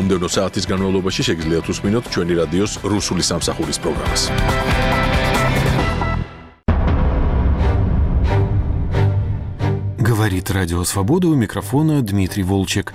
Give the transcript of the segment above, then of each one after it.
მომდევნო საათის განმავლობაში შეგიძლიათ უსმინოთ ჩვენი რადიოს რუსული სამსახურის პროგრამას. Говорит Радио Свобода, у микрофона Дмитрий Волчек.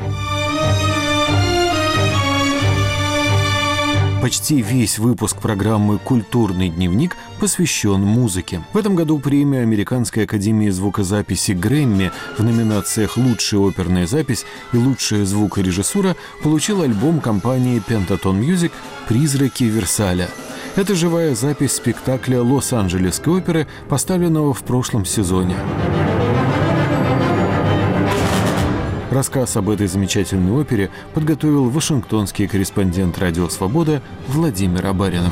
Почти весь выпуск программы «Культурный дневник» посвящен музыке. В этом году премию Американской академии звукозаписи Грэмми в номинациях «Лучшая оперная запись» и «Лучшая звукорежиссура» получил альбом компании Pentaton Music «Призраки Версаля». Это живая запись спектакля Лос-Анджелесской оперы, поставленного в прошлом сезоне. Рассказ об этой замечательной опере подготовил вашингтонский корреспондент «Радио Свобода» Владимир Абаринов.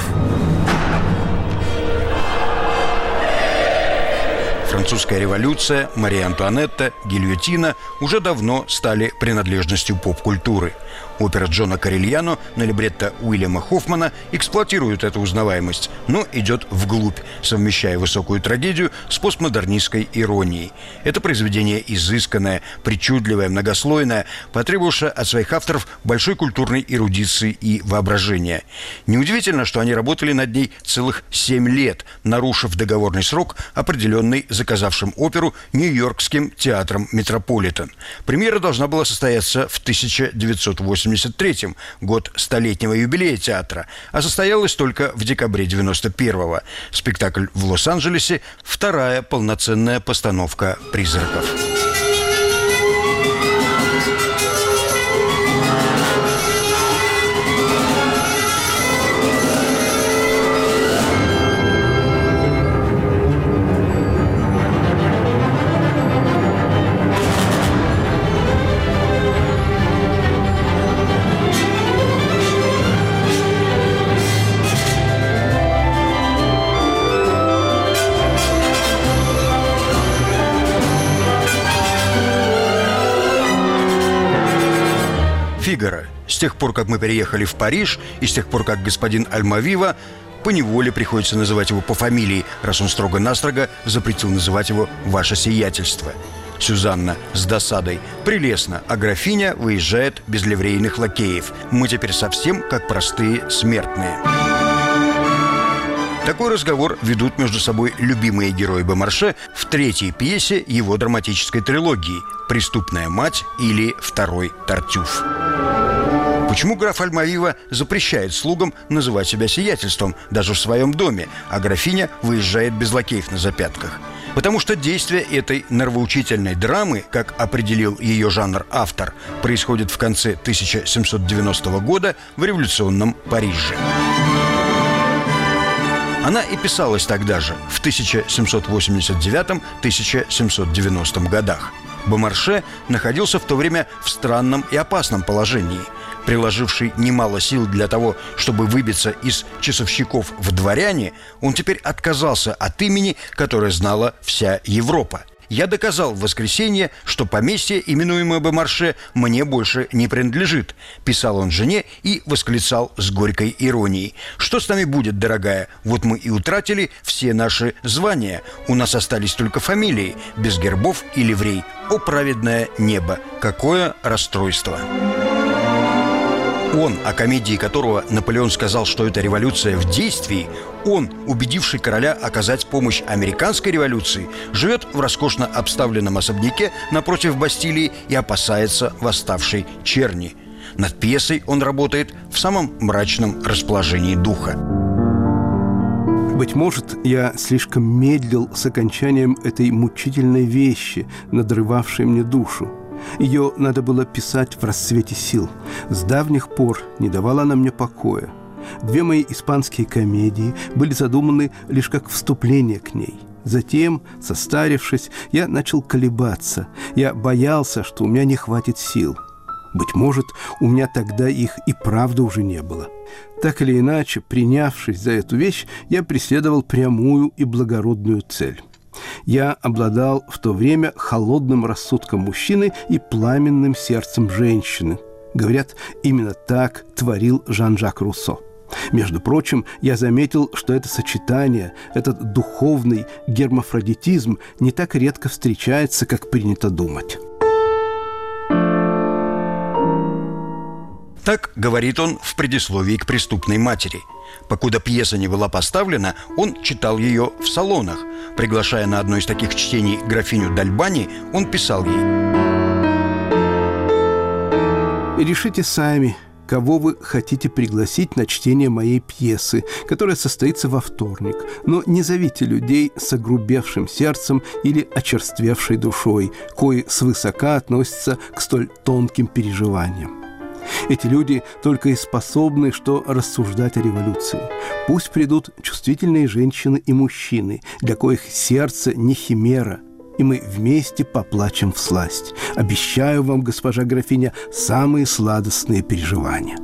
Французская революция, Мария Антуанетта, гильотина уже давно стали принадлежностью поп-культуры. Опера Джона Корельяно на либретто Уильяма Хоффмана эксплуатирует эту узнаваемость, но идет вглубь, совмещая высокую трагедию с постмодернистской иронией. Это произведение изысканное, причудливое, многослойное, потребовавшее от своих авторов большой культурной эрудиции и воображения. Неудивительно, что они работали над ней целых 7 лет, нарушив договорный срок, определенный заказавшим оперу Нью-Йоркским театром «Метрополитен». Премьера должна была состояться в 1983 год столетнего юбилея театра, а состоялась только в декабре 91-го. Спектакль в Лос-Анджелесе – вторая полноценная постановка «Призраков». «Фигаро». С тех пор, как мы переехали в Париж, и с тех пор, как господин Альмавива, поневоле приходится называть его по фамилии, раз он строго-настрого запретил называть его «Ваше сиятельство». Сюзанна с досадой. Прелестно, а графиня выезжает без ливрейных лакеев. Мы теперь совсем как простые смертные. Такой разговор ведут между собой любимые герои Бомарше в третьей пьесе его драматической трилогии «Преступная мать» или «Второй Тартюф». Почему граф Альмавива запрещает слугам называть себя сиятельством даже в своем доме, а графиня выезжает без лакеев на запятках? Потому что действие этой нравоучительной драмы, как определил ее жанр автор, происходит в конце 1790 года в революционном Париже. Она и писалась тогда же, в 1789-1790 годах. Бомарше находился в то время в странном и опасном положении. Приложивший немало сил для того, чтобы выбиться из часовщиков в дворяне, он теперь отказался от имени, которое знала вся Европа. «Я доказал в воскресенье, что поместье, именуемое Бомарше, мне больше не принадлежит», – писал он жене и восклицал с горькой иронией. «Что с нами будет, дорогая? Вот мы и утратили все наши звания. У нас остались только фамилии, без гербов и ливрей. О, праведное небо! Какое расстройство!» Он, о комедии которого Наполеон сказал, что это революция в действии, он, убедивший короля оказать помощь американской революции, живет в роскошно обставленном особняке напротив Бастилии и опасается восставшей черни. Над пьесой он работает в самом мрачном расположении духа. Быть может, я слишком медлил с окончанием этой мучительной вещи, надрывавшей мне душу. Ее надо было писать в расцвете сил. С давних пор не давала она мне покоя. 2 мои испанские комедии были задуманы лишь как вступление к ней. Затем, состарившись, я начал колебаться. Я боялся, что у меня не хватит сил. Быть может, у меня тогда их и правда уже не было. Так или иначе, принявшись за эту вещь, я преследовал прямую и благородную цель. Я обладал в то время холодным рассудком мужчины и пламенным сердцем женщины. Говорят, именно так творил Жан-Жак Руссо. Между прочим, я заметил, что это сочетание, этот духовный гермафродитизм не так редко встречается, как принято думать. Так говорит он в предисловии к «Преступной матери». Покуда пьеса не была поставлена, он читал ее в салонах. Приглашая на одно из таких чтений графиню Д'Альбани, он писал ей: «Решите сами, кого вы хотите пригласить на чтение моей пьесы, которая состоится во вторник. Но не зовите людей с огрубевшим сердцем или очерствевшей душой, кои свысока относятся к столь тонким переживаниям. Эти люди только и способны что рассуждать о революции. Пусть придут чувствительные женщины и мужчины, для коих сердце не химера, и мы вместе поплачем всласть. Обещаю вам, госпожа графиня, самые сладостные переживания».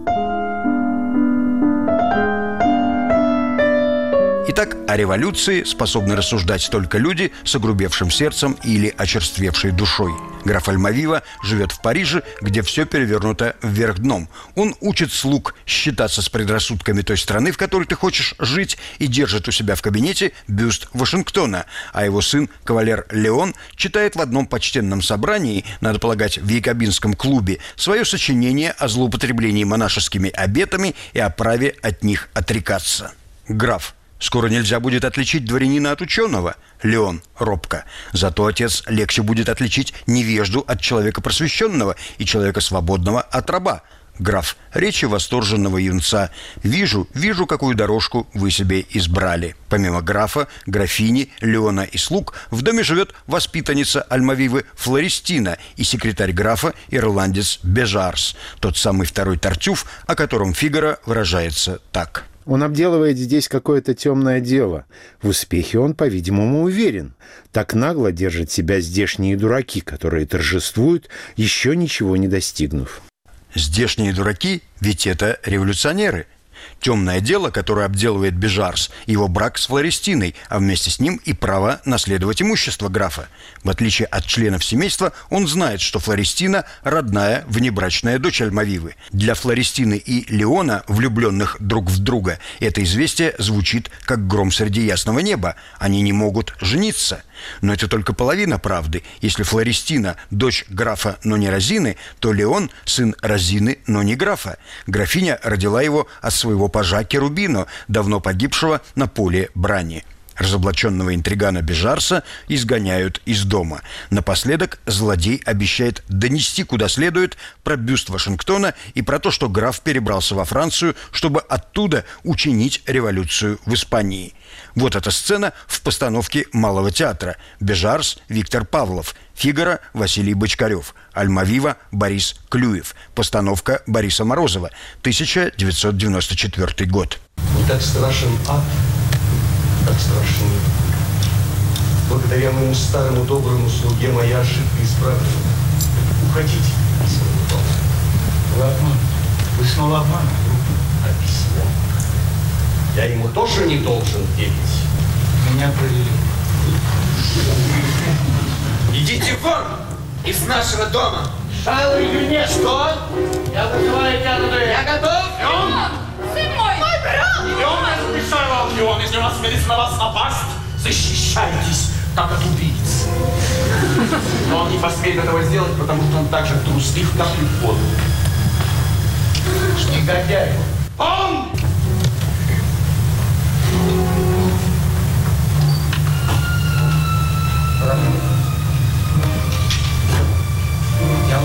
Итак, о революции способны рассуждать только люди с огрубевшим сердцем или очерствевшей душой. Граф Альмавива живет в Париже, где все перевернуто вверх дном. Он учит слуг считаться с предрассудками той страны, в которой ты хочешь жить, и держит у себя в кабинете бюст Вашингтона. А его сын, кавалер Леон, читает в одном почтенном собрании, надо полагать, в якобинском клубе, свое сочинение о злоупотреблении монашескими обетами и о праве от них отрекаться. Граф: «Скоро нельзя будет отличить дворянина от ученого». Леон робко: «Зато, отец, легче будет отличить невежду от человека просвещенного и человека свободного от раба». Граф: «Речи восторженного юнца. Вижу, какую дорожку вы себе избрали». Помимо графа, графини, Леона и слуг, в доме живет воспитанница Альмавивы Флористина и секретарь графа, ирландец Бежарс, тот самый второй Тартюф, о котором Фигаро выражается так: «Он обделывает здесь какое-то темное дело. В успехе он, по-видимому, уверен. Так нагло держат себя здешние дураки, которые торжествуют, еще ничего не достигнув». Здешние дураки, ведь это революционеры. Темное дело, которое обделывает Бежарс, его брак с Флористиной, а вместе с ним и право наследовать имущество графа. В отличие от членов семейства, он знает, что Флористина – родная внебрачная дочь Альмавивы. Для Флористины и Леона, влюбленных друг в друга, это известие звучит как гром среди ясного неба. Они не могут жениться. Но это только половина правды. Если Флористина – дочь графа, но не Розины, то Леон – сын Розины, но не графа. Графиня родила его от своего пажа Керубино, давно погибшего на поле брани. Разоблаченного интригана Бежарса изгоняют из дома. Напоследок злодей обещает донести куда следует про бюст Вашингтона и про то, что граф перебрался во Францию, чтобы оттуда учинить революцию в Испании. Вот эта сцена в постановке Малого театра. Бежарс – Виктор Павлов, Фигаро – Василий Бочкарев, Альмавива – Борис Клюев, постановка Бориса Морозова, 1994 год. Не так страшен ад, так страшен. Благодаря моему старому доброму слуге моя ошибка исправлена. Уходите. Вы обман. Вы снова обман. Объясняю. Я ему тоже не должен верить. Меня провели. Идите вон из нашего дома. Шалый юнец. Что? Я вызываю тебя туда. Я готов. Сын мой! Мой брат! Я разрешаю вам, Леон, если у нас смелится на вас напасть, защищайтесь, как от убийц. Но он не посмеет этого сделать, потому что он так же труслив, как и в воду. Негодяй! Он! Я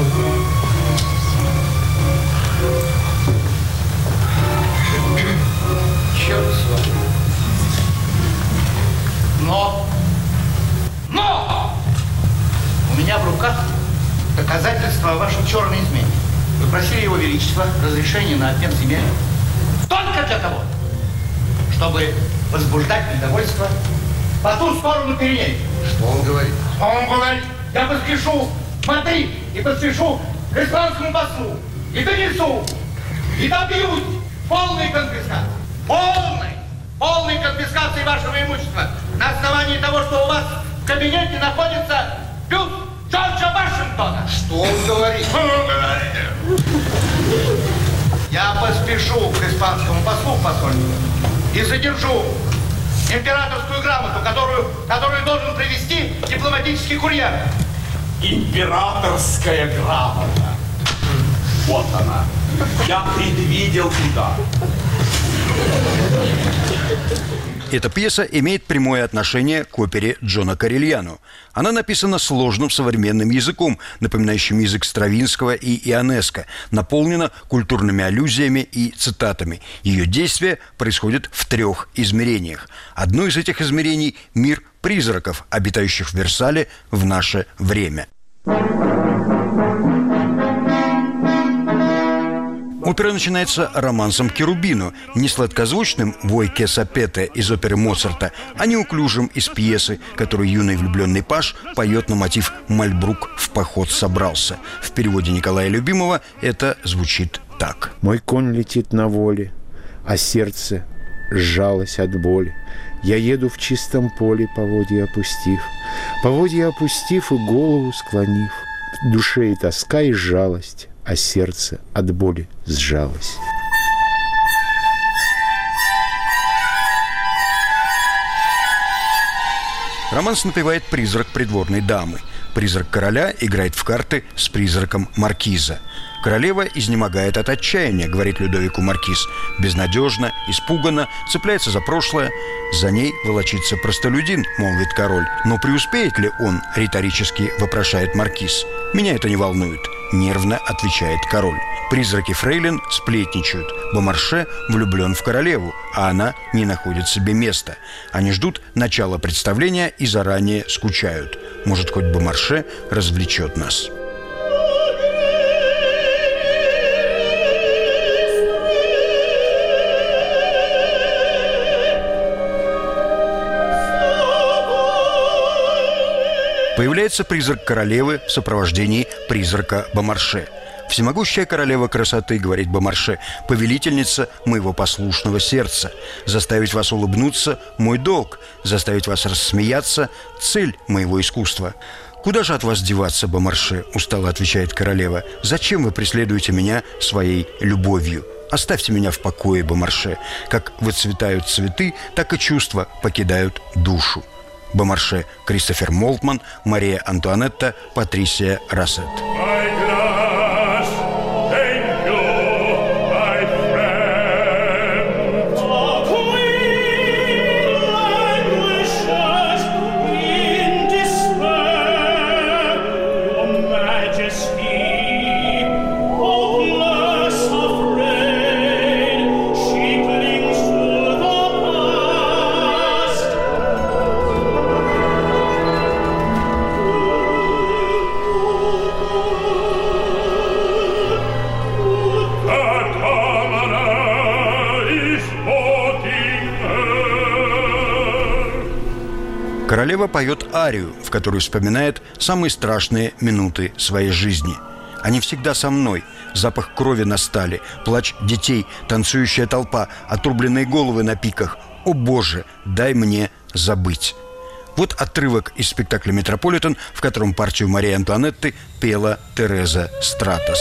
черт с вами. Но! У меня в руках доказательства о вашей черной измене. Вы просили Его Величества разрешения на обмен земель только для того, чтобы возбуждать недовольство по ту сторону Пиренеев. Что он говорит? Он говорит, я поспешу в Мадрид и поспешу к испанскому послу и донесу, и добьюсь полной конфискации. Полной конфискации вашего имущества на основании того, что у вас в кабинете находится бюст Джорджа Вашингтона. Что он говорит? Я поспешу к испанскому послу в посольство и задержу императорскую грамоту, которую должен привезти дипломатический курьер. Императорская грамота. Вот она. Я предвидел удар. Эта пьеса имеет прямое отношение к опере Джона Корельяно. Она написана сложным современным языком, напоминающим язык Стравинского и Ионеско, наполнена культурными аллюзиями и цитатами. Ее действие происходит в 3 измерениях. Одно из этих измерений – мир призраков, обитающих в Версале в наше время. Опера начинается романсом Керубино, не сладкозвучным «Вой ке сапете» из оперы Моцарта, а неуклюжим из пьесы, которую юный влюбленный паж поет на мотив «Мальбрук в поход собрался». В переводе Николая Любимого это звучит так. Мой конь летит на воле, а сердце сжалось от боли. Я еду в чистом поле, поводья опустив и голову склонив. В душе и тоска, и жалость, а сердце от боли сжалось. Романс напевает призрак придворной дамы. Призрак короля играет в карты с призраком маркиза. Королева изнемогает от отчаяния, говорит Людовику маркиз. Безнадежно, испуганно, цепляется за прошлое. За ней волочится простолюдин, молвит король. Но преуспеет ли он, риторически вопрошает маркиз. Меня это не волнует, нервно отвечает король. Призраки фрейлин сплетничают. Бомарше влюблен в королеву, а она не находит себе места. Они ждут начала представления и заранее скучают. Может, хоть Бомарше развлечет нас. Появляется призрак королевы в сопровождении призрака Бомарше. «Всемогущая королева красоты, — говорит Бомарше, — повелительница моего послушного сердца. Заставить вас улыбнуться — мой долг, заставить вас рассмеяться — цель моего искусства». «Куда же от вас деваться, Бомарше? — устало отвечает королева. — Зачем вы преследуете меня своей любовью? Оставьте меня в покое, Бомарше. Как выцветают цветы, так и чувства покидают душу». Бомарше Кристофер Молтман, Мария Антуанетта, Патрисия Рассет. Королева поет арию, в которой вспоминает самые страшные минуты своей жизни. «Они всегда со мной. Запах крови на стали, плач детей, танцующая толпа, отрубленные головы на пиках. О, Боже, дай мне забыть». Вот отрывок из спектакля «Метрополитен», в котором партию Марии Антуанетты пела Тереза Стратос.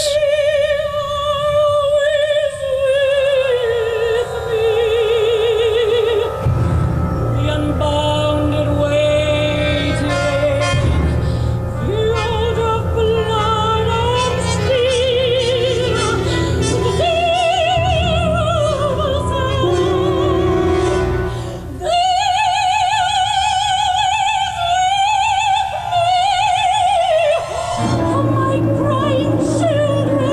Oh, my crying children.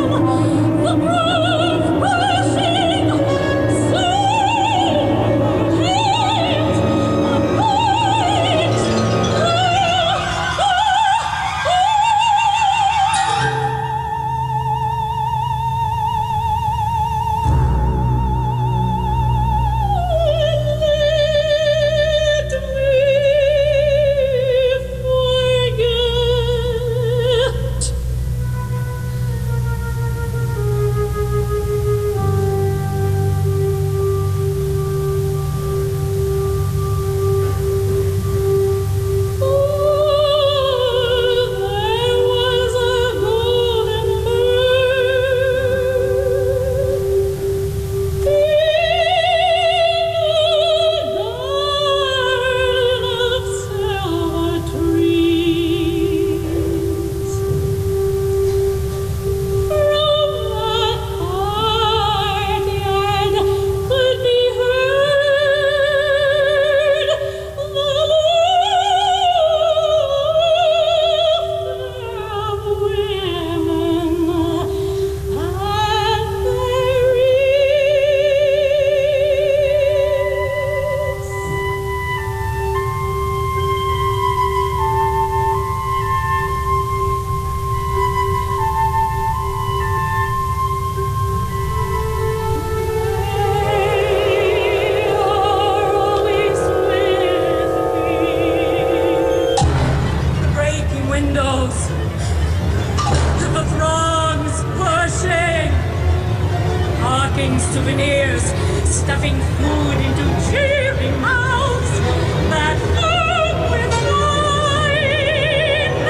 selling souvenirs, stuffing food into cheery mouths that fill with wine.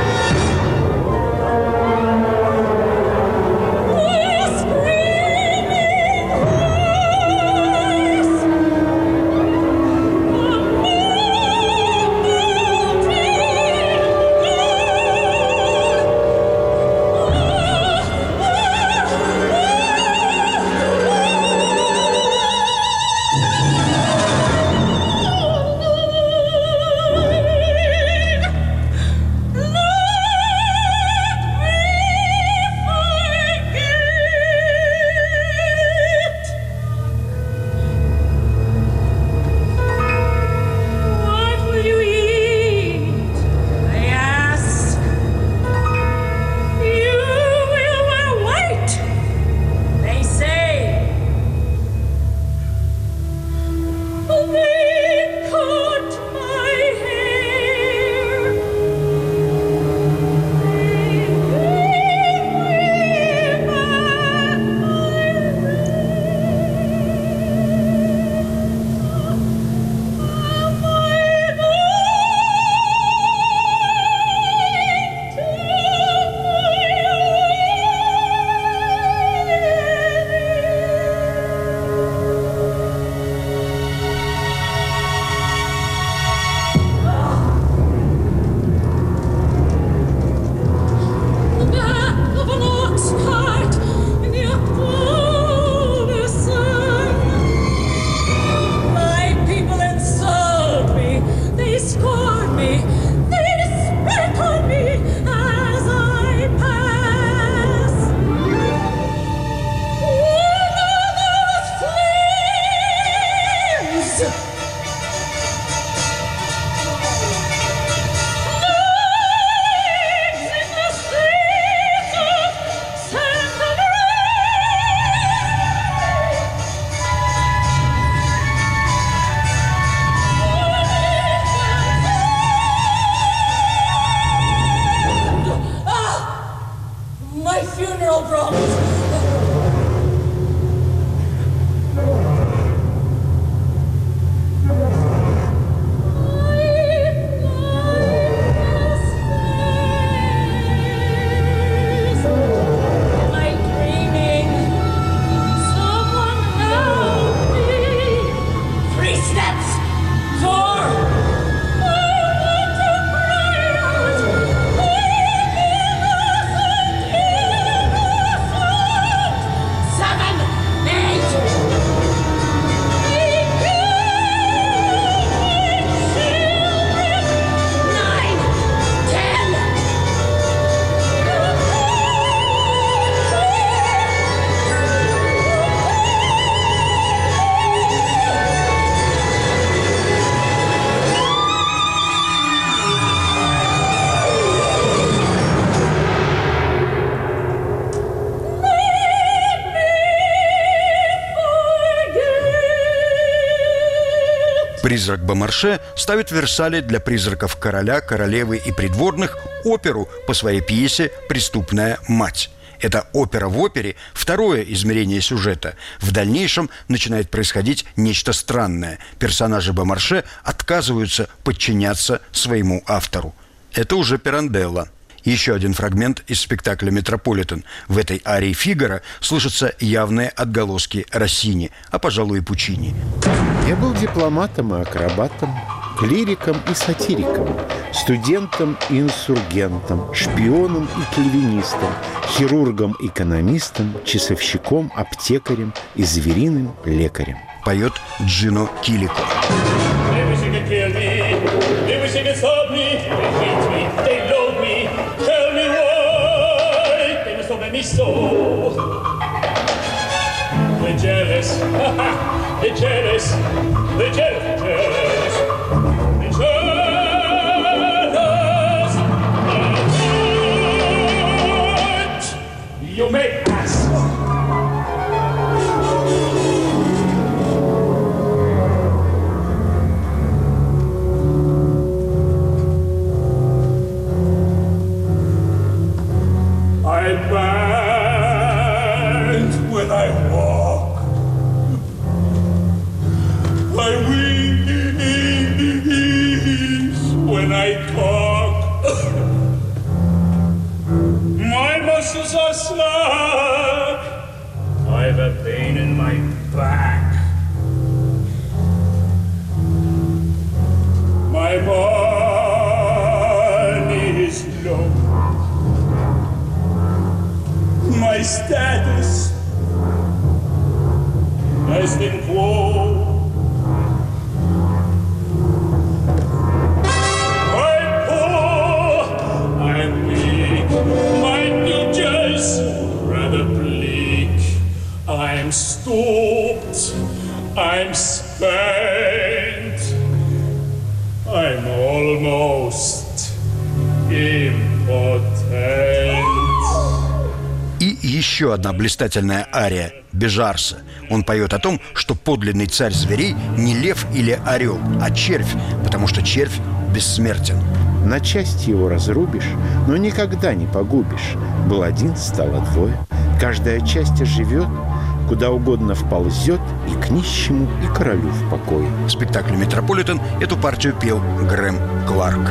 Oh, screaming voice, Призрак Бомарше ставит в Версале для призраков короля, королевы и придворных оперу по своей пьесе «Преступная мать». Это опера в опере, второе измерение сюжета. В дальнейшем начинает происходить нечто странное. Персонажи Бомарше отказываются подчиняться своему автору. Это уже Пиранделло. Еще один фрагмент из спектакля «Метрополитен». В этой арии Фигаро слышатся явные отголоски Россини, а, пожалуй, и Пучини. Я был дипломатом и акробатом, клириком и сатириком, студентом и инсургентом, шпионом и кальвинистом, хирургом-экономистом, часовщиком, аптекарем и звериным лекарем. Поет Джино Килико. They're jealous, they're jealous, they're jealous, they're jealous, but you may ask. I bend when I walk. muscles are slack. I've a pain in my back. My money is low. My status has been quo. I'm poor, I'm weak, my future's rather bleak. I'm stooped, I'm spent, I'm almost impotent. И еще одна блистательная ария Бежарса. Он поет о том, что подлинный царь зверей не лев или орел, а червь, потому что червь бессмертен. На части его разрубишь, но никогда не погубишь. Был один, стало двое. Каждая часть оживет, куда угодно вползет, и к нищему, и королю в покое. В спектакле «Метрополитен» эту партию пел Грэм Кларк.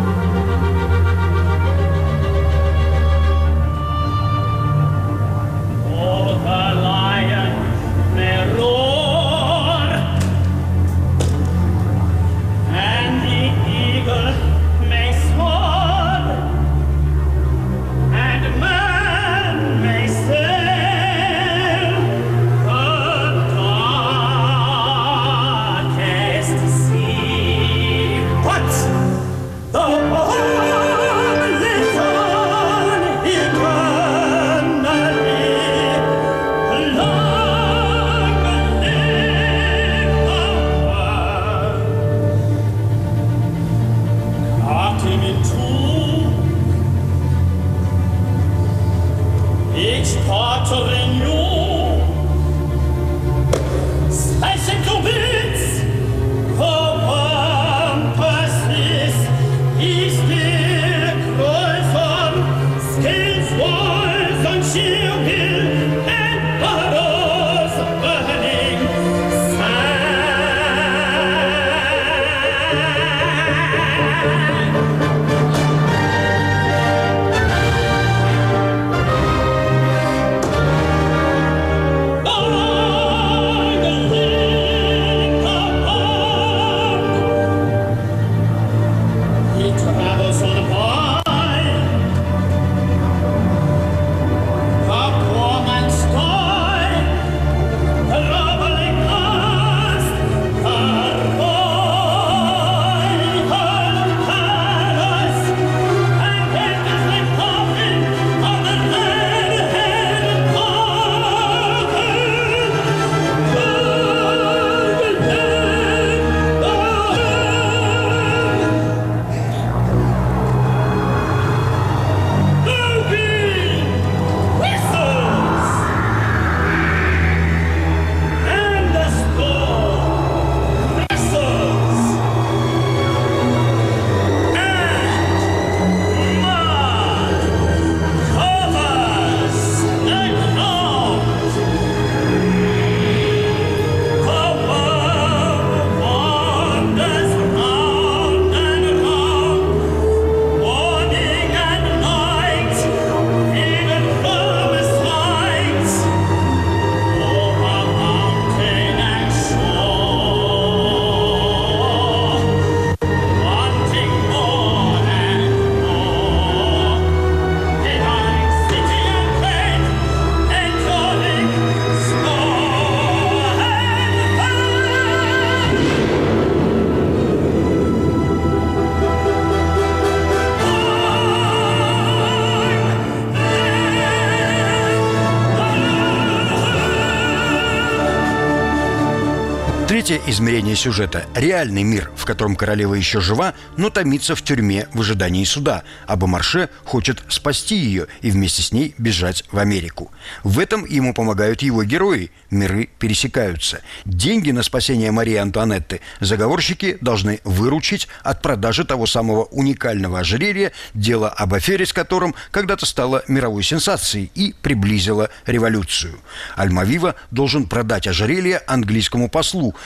Третье измерение сюжета – реальный мир, в котором королева еще жива, но томится в тюрьме в ожидании суда, а Бомарше хочет спасти ее и вместе с ней бежать в Америку. В этом ему помогают его герои. Миры пересекаются. Деньги на спасение Марии Антуанетты заговорщики должны выручить от продажи того самого уникального ожерелья, дело об афере с которым когда-то стало мировой сенсацией и приблизило революцию. Альмавива должен продать ожерелье английскому послу,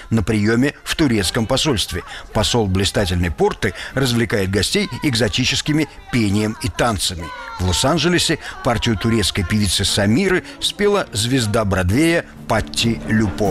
на приеме в турецком посольстве. Посол блистательной порты развлекает гостей экзотическими пением и танцами. В Лос-Анджелесе партию турецкой певицы Самиры спела звезда Бродвея Патти Люпон.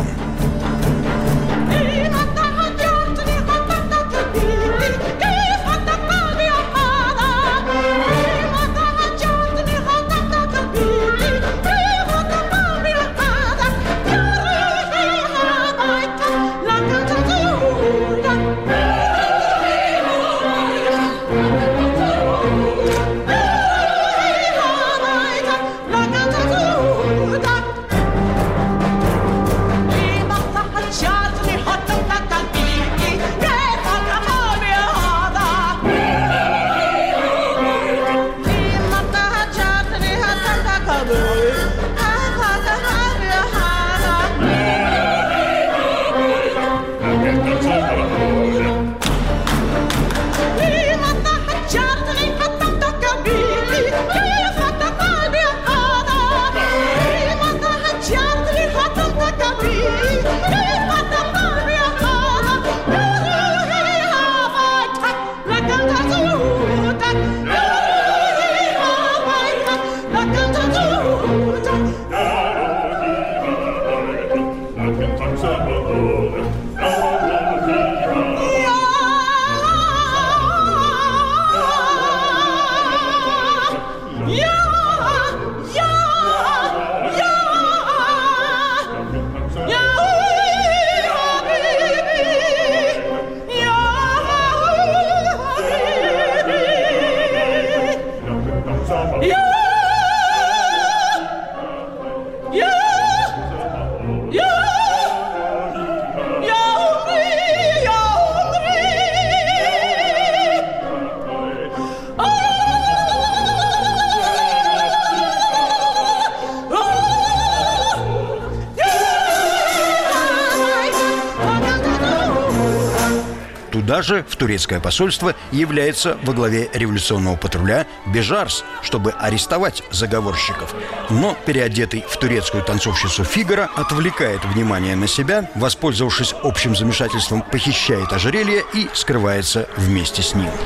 Туда же, в турецкое посольство, является во главе революционного патруля Бежарс, чтобы арестовать заговорщиков. Но переодетый в турецкую танцовщицу Фигаро отвлекает внимание на себя, воспользовавшись общим замешательством, похищает ожерелье и скрывается вместе с ним.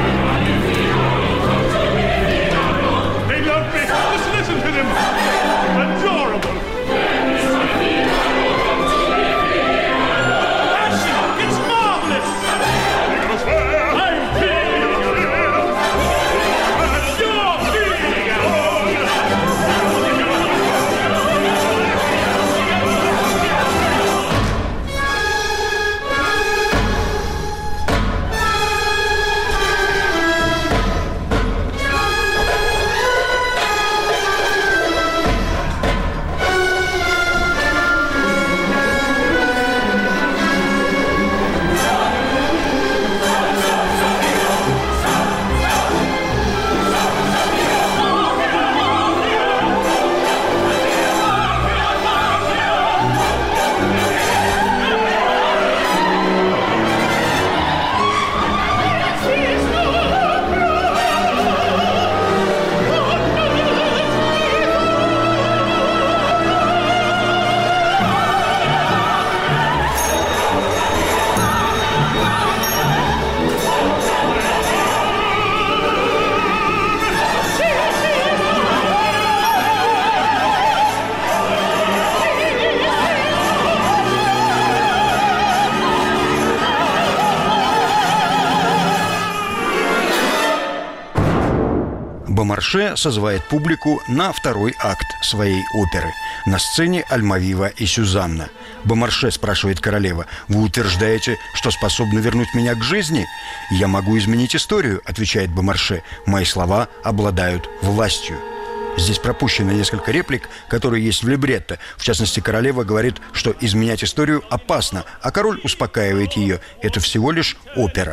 Бомарше созывает публику на второй акт своей оперы. На сцене Альмавива и Сюзанна. Бомарше спрашивает королева: «Вы утверждаете, что способны вернуть меня к жизни?» «Я могу изменить историю», — отвечает Бомарше. «Мои слова обладают властью». Здесь пропущено несколько реплик, которые есть в либретто. В частности, королева говорит, что изменять историю опасно, а король успокаивает ее. Это всего лишь опера.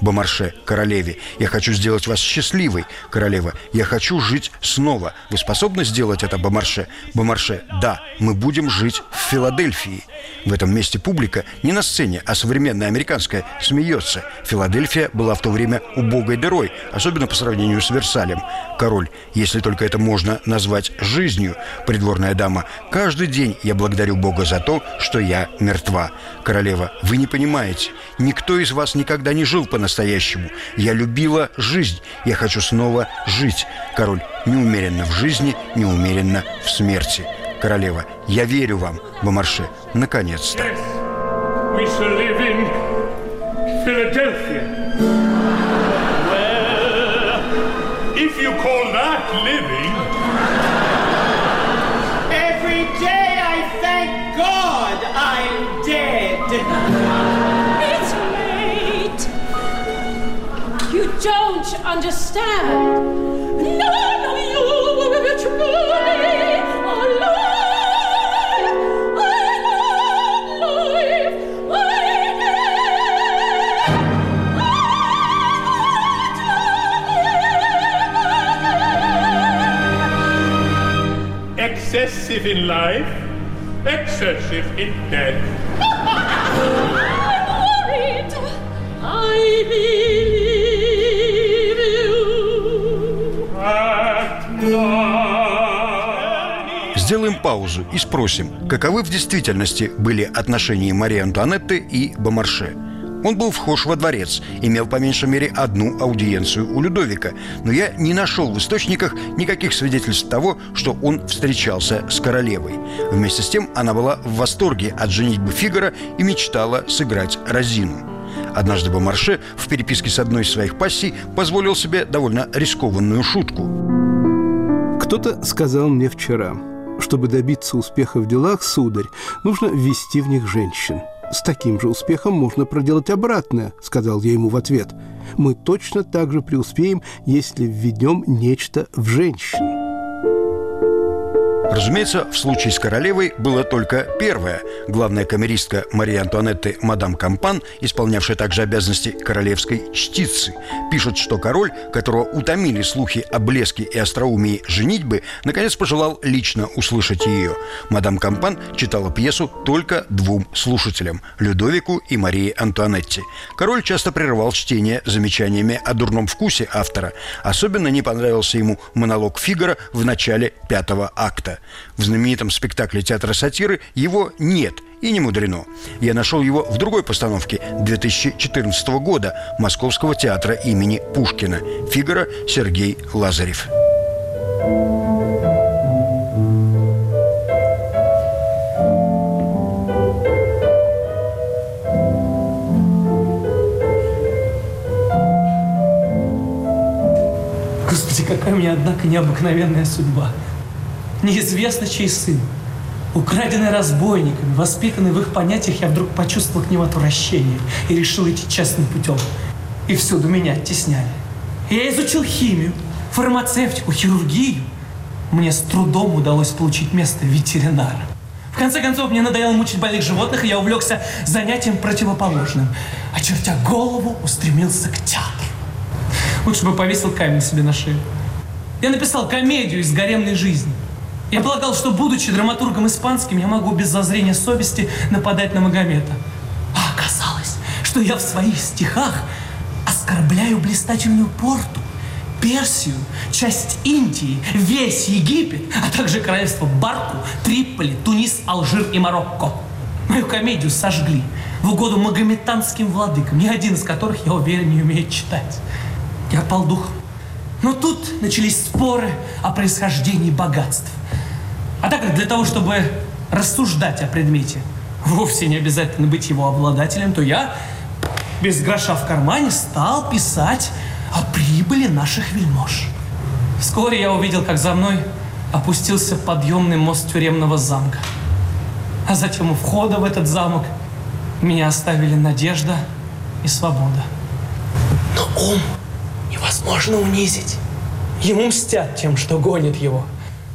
Бомарше королеве. «Я хочу сделать вас счастливой, королева. Я хочу жить снова. Вы способны сделать это, Бомарше?» Бомарше: «Да, мы будем жить в Филадельфии». В этом месте публика не на сцене, а современная американская смеется. Филадельфия была в то время убогой дырой, особенно по сравнению с Версалем. Король: «Если только это можно назвать жизнью». Придворная дама: «Каждый день я благодарю Бога за то, что я мертва». Королева: «Вы не понимаете. Никто из вас никогда не жил по-настоящему. Я любила жизнь. Я хочу снова жить». Король: «Неумеренно в жизни, неумеренно в смерти». Королева: «Я верю вам, Бомарше, наконец-то». We shall live in Philadelphia. Well, if you call that living. Every day I thank God I'm dead. It's late. You don't understand. No, you're truly alive. Excessive in life, excessive in death. I'm worried. I believe you. At last. Сделаем паузу и спросим, каковы в действительности были отношения Марии Антуанетты и Бомарше. Он был вхож во дворец, имел по меньшей мере одну аудиенцию у Людовика, но я не нашел в источниках никаких свидетельств того, что он встречался с королевой. Вместе с тем она была в восторге от женитьбы Фигаро и мечтала сыграть Розину. Однажды Бомарше в переписке с одной из своих пассий позволил себе довольно рискованную шутку. Кто-то сказал мне вчера: чтобы добиться успеха в делах, сударь, нужно ввести в них женщин. С таким же успехом можно проделать обратное, сказал я ему в ответ. Мы точно так же преуспеем, если введем нечто в женщин. Разумеется, в случае с королевой было только первое. Главная камеристка Марии Антуанетты мадам Кампан, исполнявшая также обязанности королевской чтицы, пишет, что король, которого утомили слухи о блеске и остроумии женитьбы, наконец пожелал лично услышать ее. Мадам Кампан читала пьесу только двум слушателям – Людовику и Марии Антуанетте. Король часто прерывал чтение замечаниями о дурном вкусе автора. Особенно не понравился ему монолог Фигаро в начале 5-го акта. В знаменитом спектакле театра сатиры его нет, и не мудрено. Я нашел его в другой постановке 2014 года Московского театра имени Пушкина. Фигаро, Сергей Лазарев. Господи, какая у меня, однако, необыкновенная судьба. Неизвестно, чей сын. Украденный разбойниками, воспитанный в их понятиях, я вдруг почувствовал к ним отвращение и решил идти честным путем. И всюду меня оттесняли. Я изучил химию, фармацевтику, хирургию. Мне с трудом удалось получить место ветеринара. В конце концов, мне надоело мучить больных животных, и я увлекся занятием противоположным. Очертя голову, устремился к театру. Лучше бы повесил камень себе на шею. Я написал комедию из гаремной жизни. Я полагал, что, будучи драматургом испанским, я могу без зазрения совести нападать на Магомета. А оказалось, что я в своих стихах оскорбляю блистательную Порту, Персию, часть Индии, весь Египет, а также королевство Барку, Триполи, Тунис, Алжир и Марокко. Мою комедию сожгли в угоду магометанским владыкам, ни один из которых, я уверен, не умеет читать. Я пал духом. Но тут начались споры о происхождении богатств. А так как для того, чтобы рассуждать о предмете, вовсе не обязательно быть его обладателем, то я, без гроша в кармане, стал писать о прибыли наших вельмож. Вскоре я увидел, как за мной опустился подъемный мост тюремного замка. А затем у входа в этот замок меня оставили надежда и свобода. Но ум невозможно унизить. Ему мстят тем, что гонит его.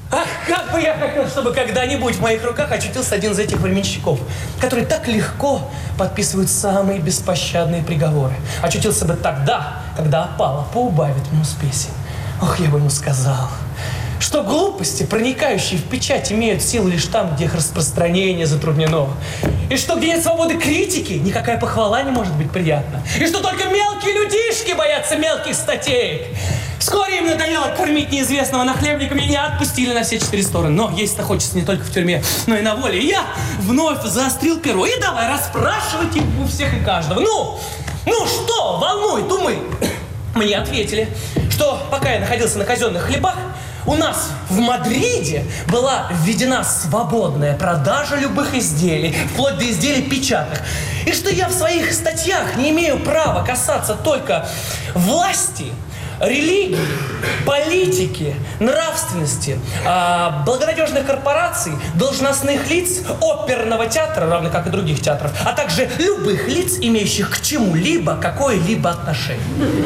Ах, как бы я хотел, чтобы когда-нибудь в моих руках очутился один из этих временщиков, которые так легко подписывают самые беспощадные приговоры. Очутился бы тогда, когда опала поубавит минус песен. Ох, я бы ему сказал, что глупости, проникающие в печать, имеют силу лишь там, где их распространение затруднено. И что где нет свободы критики, никакая похвала не может быть приятна. И что только мелкие людишки боятся мелких статей. Вскоре им надоело кормить неизвестного нахлебника, меня отпустили на все 4 стороны. Но есть-то хочется не только в тюрьме, но и на воле. И я вновь заострил перо и давай расспрашивать их у всех и каждого. Ну что, волнует умы? Мне ответили, что пока я находился на казенных хлебах, у нас в Мадриде была введена свободная продажа любых изделий, вплоть до изделий печатных. И что я в своих статьях не имею права касаться только власти, религии, политики, нравственности, благонадежных корпораций, должностных лиц, оперного театра, равно как и других театров, а также любых лиц, имеющих к чему-либо какое-либо отношение.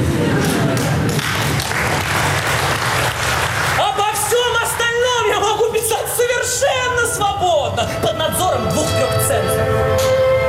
Обо всем остальном я могу писать совершенно свободно, под надзором 2-3 цензоров.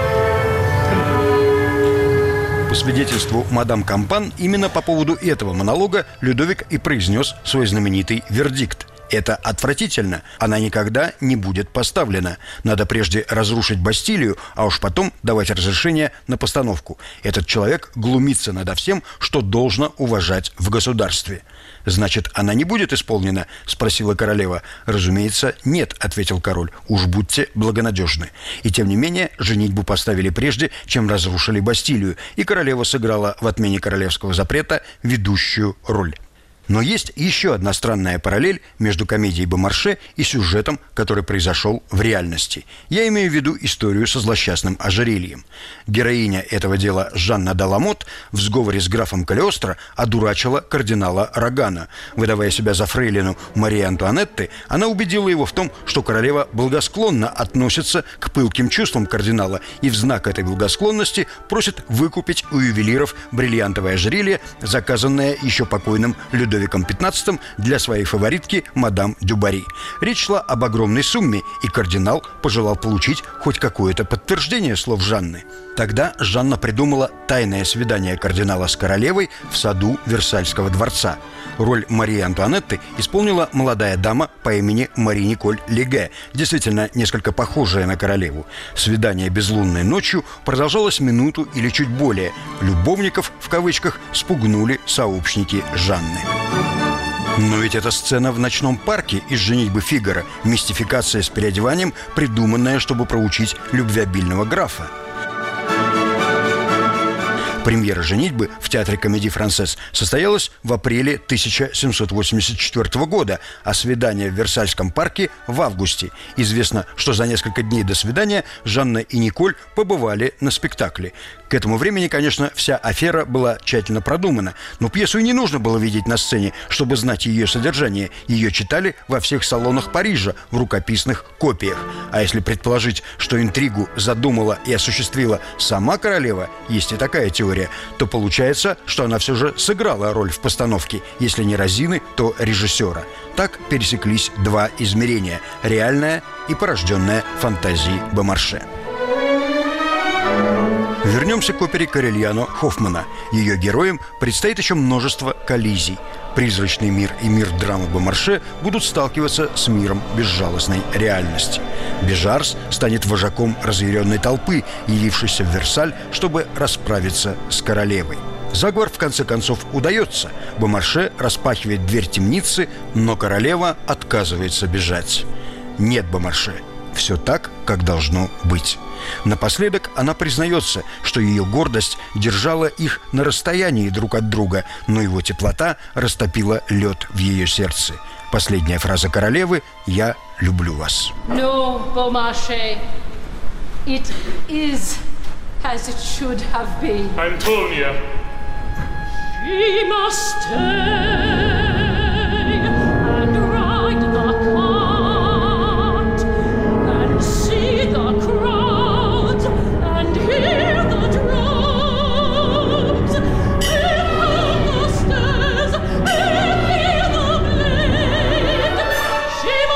По свидетельству мадам Кампан, именно по поводу этого монолога Людовик и произнес свой знаменитый вердикт. Это отвратительно. Она никогда не будет поставлена. Надо прежде разрушить Бастилию, а уж потом давать разрешение на постановку. Этот человек глумится надо всем, что должно уважать в государстве. «Значит, она не будет исполнена?» – спросила королева. «Разумеется, нет», – ответил король. «Уж будьте благонадежны». И тем не менее, женитьбу поставили прежде, чем разрушили Бастилию, и королева сыграла в отмене королевского запрета ведущую роль. Но есть еще одна странная параллель между комедией Бомарше и сюжетом, который произошел в реальности. Я имею в виду историю со злосчастным ожерельем. Героиня этого дела Жанна де Ламот в сговоре с графом Калиостро одурачила кардинала Рогана. Выдавая себя за фрейлину Марии Антуанетты, она убедила его в том, что королева благосклонно относится к пылким чувствам кардинала и в знак этой благосклонности просит выкупить у ювелиров бриллиантовое ожерелье, заказанное еще покойным Людовиком XV для своей фаворитки мадам Дюбари. Речь шла об огромной сумме, и кардинал пожелал получить хоть какое-то подтверждение слов Жанны. Тогда Жанна придумала тайное свидание кардинала с королевой в саду Версальского дворца. Роль Марии Антуанетты исполнила молодая дама по имени Мари Николь Леге, действительно несколько похожая на королеву. Свидание безлунной ночью продолжалось минуту или чуть более. Любовников, в кавычках, спугнули сообщники Жанны. Но ведь это сцена в ночном парке из «Женитьбы Фигаро», мистификация с переодеванием, придуманная, чтобы проучить любвеобильного графа. Премьера «Женитьбы» в театре Комедии Франсес состоялась в апреле 1784 года, а свидание в Версальском парке в августе. Известно, что за несколько дней до свидания Жанна и Николь побывали на спектакле. К этому времени, конечно, вся афера была тщательно продумана, но пьесу и не нужно было видеть на сцене, чтобы знать ее содержание. Ее читали во всех салонах Парижа в рукописных копиях. А если предположить, что интригу задумала и осуществила сама королева, есть и такая теория, то получается, что она все же сыграла роль в постановке, если не Розины, то режиссера. Так пересеклись два измерения – реальное и порожденное фантазией Бомарше. Вернемся к опере Корельяно Хоффмана. Ее героям предстоит еще множество коллизий. Призрачный мир и мир драмы Бомарше будут сталкиваться с миром безжалостной реальности. Бежарс станет вожаком разъяренной толпы, явившейся в Версаль, чтобы расправиться с королевой. Заговор, в конце концов, удается. Бомарше распахивает дверь темницы, но королева отказывается бежать. Нет, Бомарше, все так, как должно быть. Напоследок она признается, что ее гордость держала их на расстоянии друг от друга, но его теплота растопила лед в ее сердце. Последняя фраза королевы «Я люблю вас». No, Beaumarchais. It is as it should have been. Antonia. She must stay and ride the cart and see the crowds and hear the drums, hear the stairs, hear the blade. She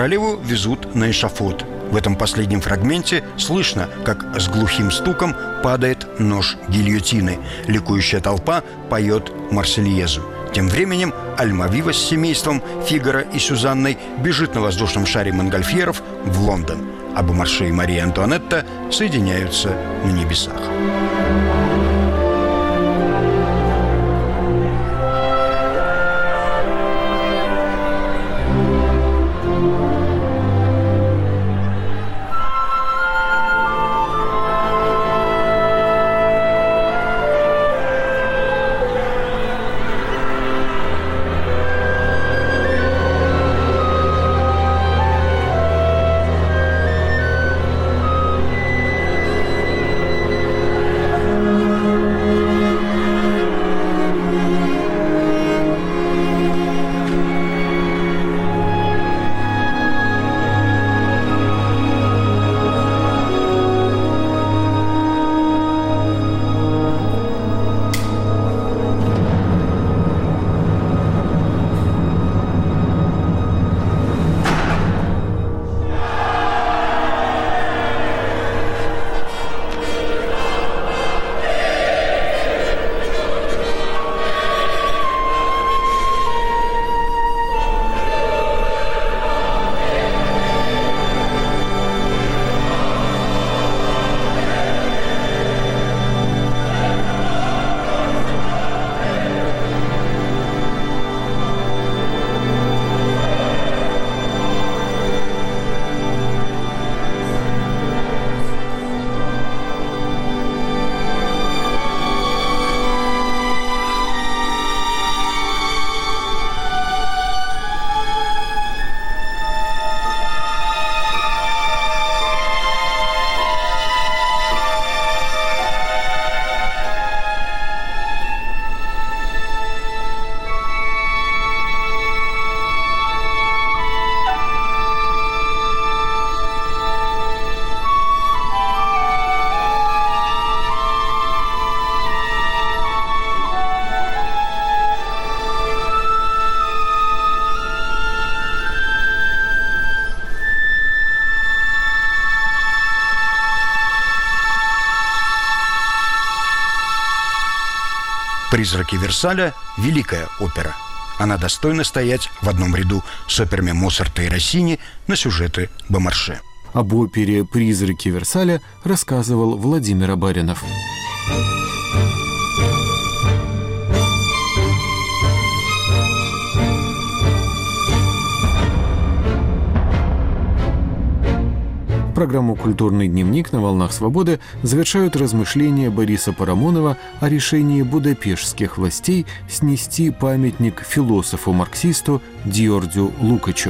королеву везут на эшафот. В этом последнем фрагменте слышно, как с глухим стуком падает нож гильотины. Ликующая толпа поет «Марсельезу». Тем временем Альмавива с семейством Фигаро и Сюзанной бежит на воздушном шаре Монгольфьеров в Лондон, а Бомарше и Мария Антуанетта соединяются на небесах. «Призраки Версаля» – великая опера. Она достойна стоять в одном ряду с операми Моцарта и Россини на сюжеты Бомарше. Об опере «Призраки Версаля» рассказывал Владимир Абаринов. Программу «Культурный дневник» на «Волнах свободы» завершают размышления Бориса Парамонова о решении будапештских властей снести памятник философу-марксисту Дьордю Лукачу.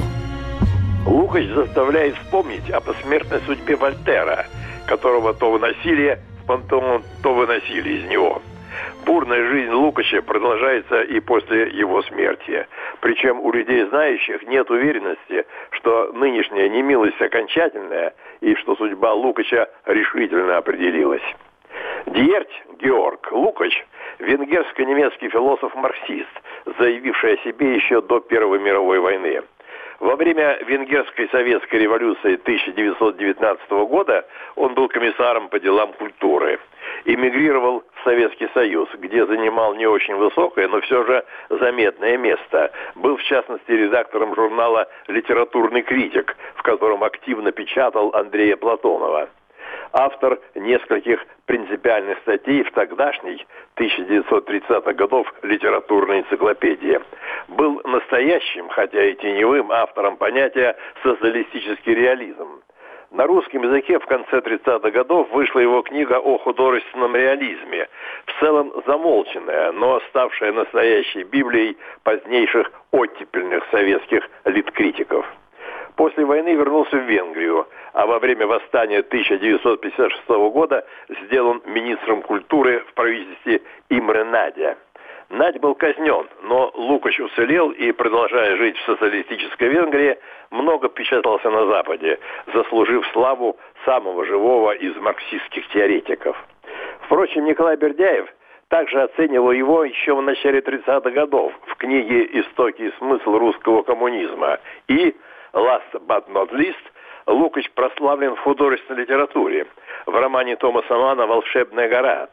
Лукач заставляет вспомнить о посмертной судьбе Вольтера, которого то выносили в пантеон, то выносили из него. Бурная жизнь Лукача продолжается и после его смерти. Причем у людей знающих нет уверенности, что нынешняя немилость окончательная и что судьба Лукача решительно определилась. Дьерть Георг Лукач – венгерско-немецкий философ-марксист, заявивший о себе еще до Первой мировой войны. Во время Венгерской советской революции 1919 года он был комиссаром по делам культуры. Эмигрировал в Советский Союз, где занимал не очень высокое, но все же заметное место. Был, в частности, редактором журнала «Литературный критик», в котором активно печатал Андрея Платонова. Автор нескольких принципиальных статей в тогдашней 1930-х годов литературной энциклопедии. Был настоящим, хотя и теневым, автором понятия «социалистический реализм». На русском языке в конце 30-х годов вышла его книга о художественном реализме, в целом замолченная, но ставшая настоящей Библией позднейших оттепельных советских литкритиков. После войны вернулся в Венгрию, а во время восстания 1956 года сделан министром культуры в правительстве Имре Надя. Надь был казнен, но Лукач уцелел и, продолжая жить в социалистической Венгрии, много печатался на Западе, заслужив славу самого живого из марксистских теоретиков. Впрочем, Николай Бердяев также оценивал его еще в начале 30-х годов в книге «Истоки и смысл русского коммунизма» и «Last but not least» Лукач прославлен в художественной литературе. В романе Томаса Манна «Волшебная гора»,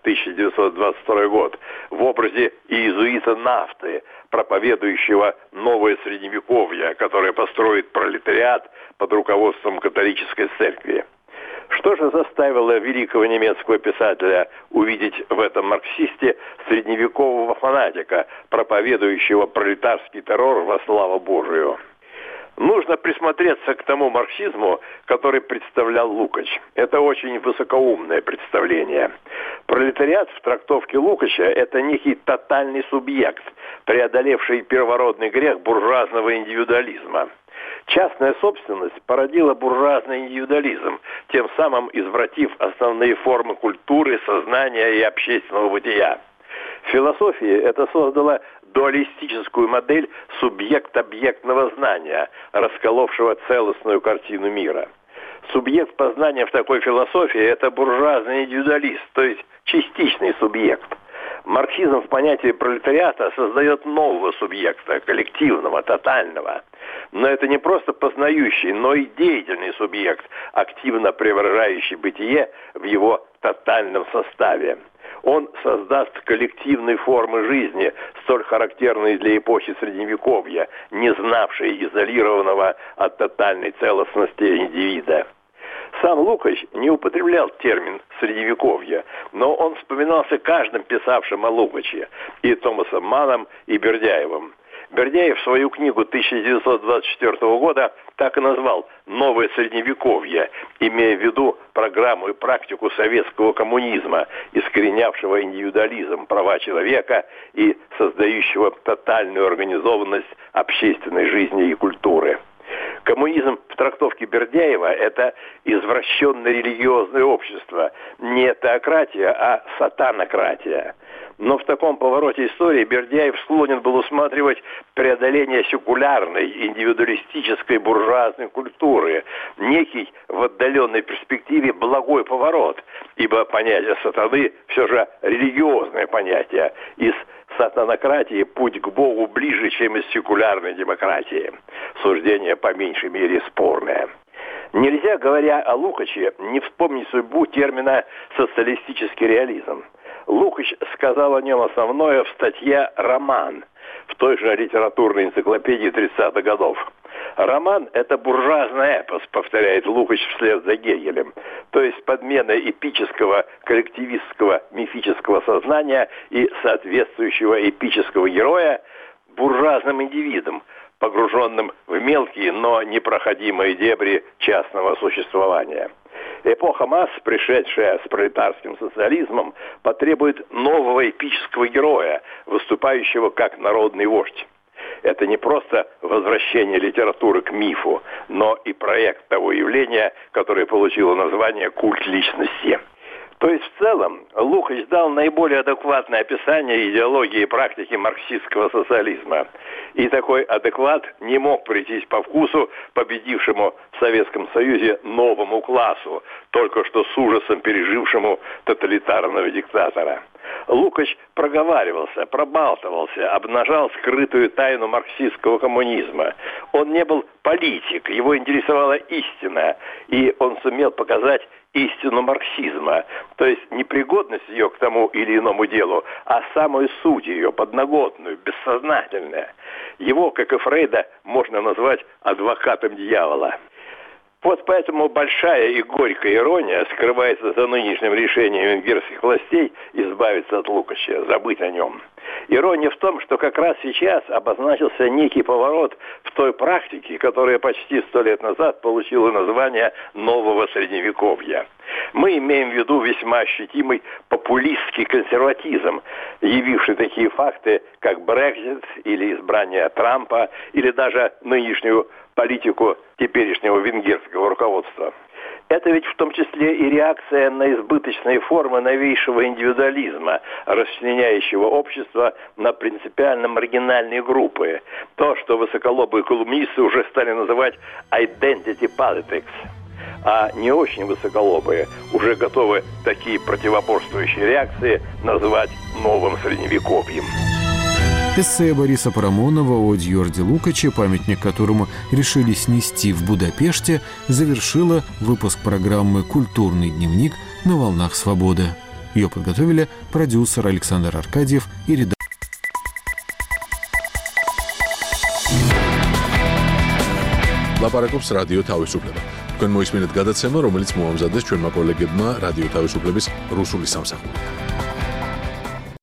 1922 год, в образе иезуита Нафты, проповедующего новое средневековье, которое построит пролетариат под руководством католической церкви. Что же заставило великого немецкого писателя увидеть в этом марксисте средневекового фанатика, проповедующего пролетарский террор во славу Божию? Нужно присмотреться к тому марксизму, который представлял Лукач. Это очень высокоумное представление. Пролетариат в трактовке Лукача – это некий тотальный субъект, преодолевший первородный грех буржуазного индивидуализма. Частная собственность породила буржуазный индивидуализм, тем самым извратив основные формы культуры, сознания и общественного бытия. В философии это создало дуалистическую модель субъект-объектного знания, расколовшего целостную картину мира. Субъект познания в такой философии – это буржуазный индивидуалист, то есть частичный субъект. Марксизм в понятии пролетариата создает нового субъекта, коллективного, тотального. Но это не просто познающий, но и деятельный субъект, активно преображающий бытие в его тотальном составе. Он создаст коллективные формы жизни, столь характерные для эпохи Средневековья, не знавшей изолированного от тотальной целостности индивида. Сам Лукач не употреблял термин «средневековье», но он вспоминался каждым писавшим о Лукаче, и Томасом Манном, и Бердяевым. Бердяев свою книгу 1924 года так и назвал «Новое средневековье», имея в виду программу и практику советского коммунизма, искоренявшего индивидуализм, права человека и создающего тотальную организованность общественной жизни и культуры. Коммунизм в трактовке Бердяева – это извращенное религиозное общество, не теократия, а сатанократия. Но в таком повороте истории Бердяев склонен был усматривать преодоление секулярной, индивидуалистической буржуазной культуры, некий в отдаленной перспективе благой поворот, ибо понятие сатаны все же религиозное понятие. Из сатанократии путь к Богу ближе, чем из секулярной демократии. Суждение по меньшей мере спорное. Нельзя, говоря о Лукаче, не вспомнить судьбу термина «социалистический реализм». Лукач сказал о нем основное в статье «Роман» в той же литературной энциклопедии 30-х годов. Роман – это буржуазный эпос, повторяет Лукач вслед за Гегелем, то есть подмена эпического, коллективистского, мифического сознания и соответствующего эпического героя буржуазным индивидом, погруженным в мелкие, но непроходимые дебри частного существования. Эпоха масс, пришедшая с пролетарским социализмом, потребует нового эпического героя, выступающего как народный вождь. Это не просто возвращение литературы к мифу, но и проект того явления, которое получило название «Культ личности». То есть в целом Лукач дал наиболее адекватное описание идеологии и практики марксистского социализма. И такой адекват не мог прийтись по вкусу победившему в Советском Союзе новому классу, только что с ужасом пережившему тоталитарного диктатора. Лукач проговаривался, пробалтывался, обнажал скрытую тайну марксистского коммунизма. Он не был политик, его интересовала истина, и он сумел показать истину марксизма, то есть не пригодность ее к тому или иному делу, а самую суть ее, подноготную, бессознательную. Его, как и Фрейда, можно назвать адвокатом дьявола. Вот поэтому большая и горькая ирония скрывается за нынешним решением венгерских властей избавиться от Лукача, забыть о нем. Ирония в том, что как раз сейчас обозначился некий поворот в той практике, которая почти 100 лет назад получила название «Нового Средневековья». Мы имеем в виду весьма ощутимый популистский консерватизм, явивший такие факты, как Брексит или избрание Трампа, или даже нынешнюю политику теперешнего венгерского руководства. Это ведь в том числе и реакция на избыточные формы новейшего индивидуализма, расчленяющего общество на принципиально маргинальные группы. То, что высоколобые колумнисты уже стали называть «identity politics». А не очень высоколобые уже готовы такие противоборствующие реакции назвать новым средневековьем. Эссе Бориса Парамонова о Эдьюарде Лукаче, памятник которому решили снести в Будапеште, завершила выпуск программы «Культурный дневник» на волнах свободы. Ее подготовили продюсер Александр Аркадьев и редактор. ლაპარაკობს რადიო თავისუფლება. თქვენ მოისმინეთ გადაცემა, რომელიც მოამზადეს ჩვენმა კოლეგებმა რადიო თავისუფლების რუსული სამსახურიდან.